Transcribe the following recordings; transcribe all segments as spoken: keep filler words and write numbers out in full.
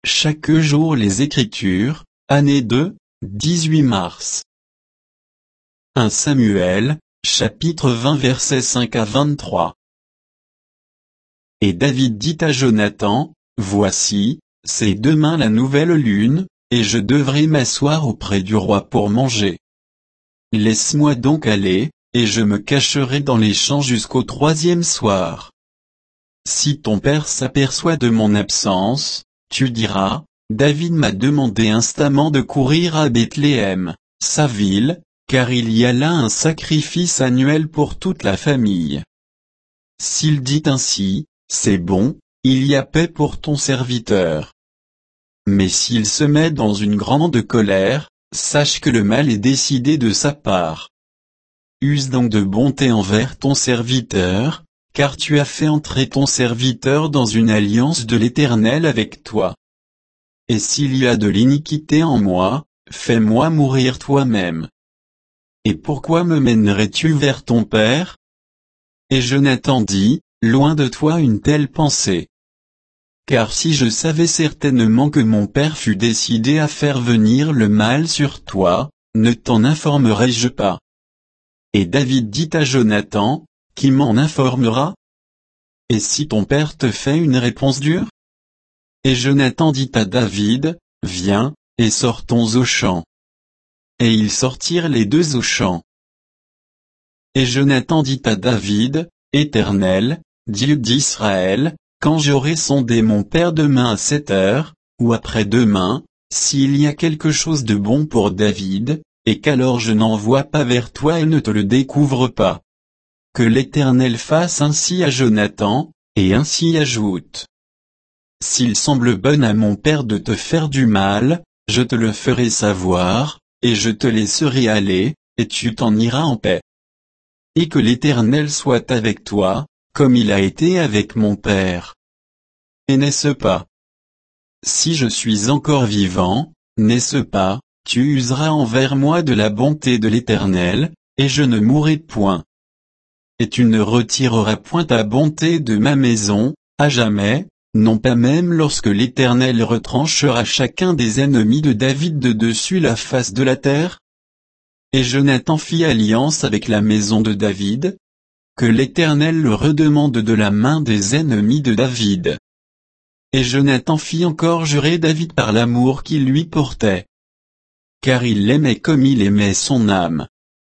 chaque jour les Écritures, année deux, dix-huit mars. premier Samuel, chapitre vingt versets cinq à vingt-trois. Et David dit à Jonathan, voici, c'est demain la nouvelle lune, et je devrai m'asseoir auprès du roi pour manger. Laisse-moi donc aller, et je me cacherai dans les champs jusqu'au troisième soir. Si ton père s'aperçoit de mon absence, tu diras, David m'a demandé instamment de courir à Bethléem, sa ville, car il y a là un sacrifice annuel pour toute la famille. S'il dit ainsi, c'est bon, il y a paix pour ton serviteur. Mais s'il se met dans une grande colère, sache que le mal est décidé de sa part. Use donc de bonté envers ton serviteur, car tu as fait entrer ton serviteur dans une alliance de l'Éternel avec toi. Et s'il y a de l'iniquité en moi, fais-moi mourir toi-même. Et pourquoi me mènerais-tu vers ton père? Et Jonathan dit, loin de toi une telle pensée. Car si je savais certainement que mon père fut décidé à faire venir le mal sur toi, ne t'en informerais-je pas? Et David dit à Jonathan, qui m'en informera? Et si ton père te fait une réponse dure? Et Jonathan dit à David, viens, et sortons au champ. Et ils sortirent les deux au champ. Et Jonathan dit à David, Éternel, Dieu d'Israël, quand j'aurai sondé mon père demain à sept heures, ou après-demain, s'il y a quelque chose de bon pour David, et qu'alors je n'envoie pas vers toi et ne te le découvre pas. Que l'Éternel fasse ainsi à Jonathan, et ainsi ajoute. S'il semble bon à mon père de te faire du mal, je te le ferai savoir, et je te laisserai aller, et tu t'en iras en paix. Et que l'Éternel soit avec toi, comme il a été avec mon père. Et n'est-ce pas? Si je suis encore vivant, n'est-ce pas, tu useras envers moi de la bonté de l'Éternel, et je ne mourrai point. Et tu ne retireras point ta bonté de ma maison, à jamais, non pas même lorsque l'Éternel retranchera chacun des ennemis de David de dessus la face de la terre? Et Jonathan fit alliance avec la maison de David. Que l'Éternel le redemande de la main des ennemis de David. Et Jonathan fit encore jurer David par l'amour qu'il lui portait. Car il l'aimait comme il aimait son âme.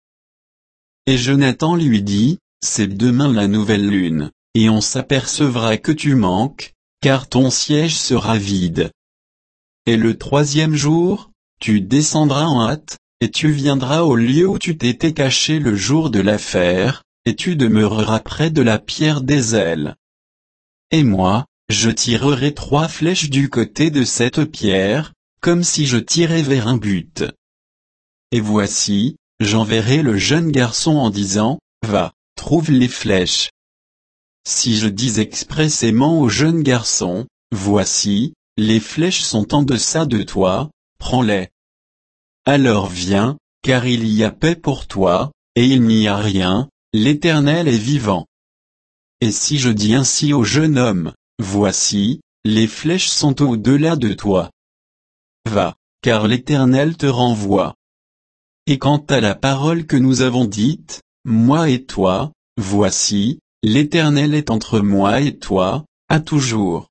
Et Jonathan lui dit, c'est demain la nouvelle lune, et on s'apercevra que tu manques, car ton siège sera vide. Et le troisième jour, tu descendras en hâte, et tu viendras au lieu où tu t'étais caché le jour de l'affaire, et tu demeureras près de la pierre des ailes. Et moi, je tirerai trois flèches du côté de cette pierre, comme si je tirais vers un but. Et voici, j'enverrai le jeune garçon en disant, va, trouve les flèches. Si je dis expressément au jeune garçon, voici, les flèches sont en deçà de toi, prends-les. Alors viens, car il y a paix pour toi, et il n'y a rien, l'Éternel est vivant. Et si je dis ainsi au jeune homme, voici, les flèches sont au-delà de toi. Va, car l'Éternel te renvoie. Et quant à la parole que nous avons dite, moi et toi, voici, l'Éternel est entre moi et toi, à toujours.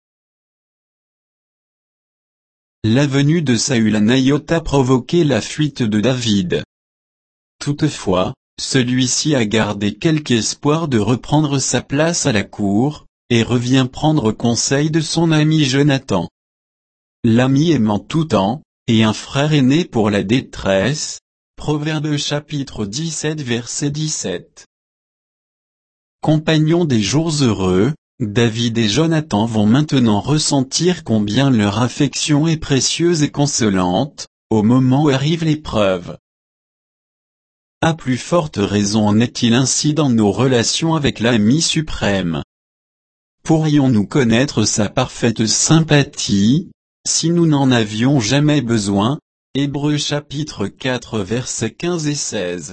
La venue de Saül à Naïoth a provoqué la fuite de David. Toutefois, celui-ci a gardé quelque espoir de reprendre sa place à la cour, et revient prendre conseil de son ami Jonathan. L'ami aimant tout temps, et un frère aîné pour la détresse. Proverbe chapitre dix-sept verset dix-sept. Compagnons des jours heureux, David et Jonathan vont maintenant ressentir combien leur affection est précieuse et consolante, au moment où arrive l'épreuve. À plus forte raison en est-il ainsi dans nos relations avec l'ami suprême. Pourrions-nous connaître sa parfaite sympathie, si nous n'en avions jamais besoin? Hébreux chapitre quatre versets quinze et seize.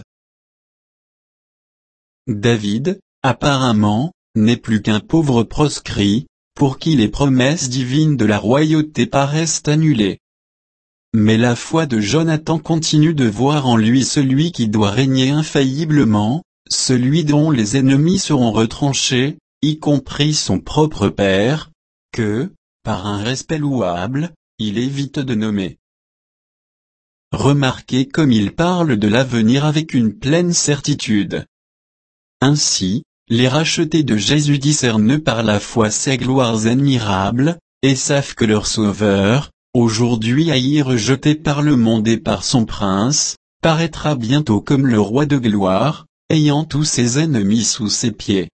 David, apparemment, n'est plus qu'un pauvre proscrit, pour qui les promesses divines de la royauté paraissent annulées. Mais la foi de Jonathan continue de voir en lui celui qui doit régner infailliblement, celui dont les ennemis seront retranchés, y compris son propre père, que, par un respect louable, il évite de nommer. Remarquez comme il parle de l'avenir avec une pleine certitude. Ainsi, les rachetés de Jésus discernent par la foi ces gloires admirables, et savent que leur Sauveur, aujourd'hui haï et rejeté par le monde et par son prince, paraîtra bientôt comme le roi de gloire, ayant tous ses ennemis sous ses pieds.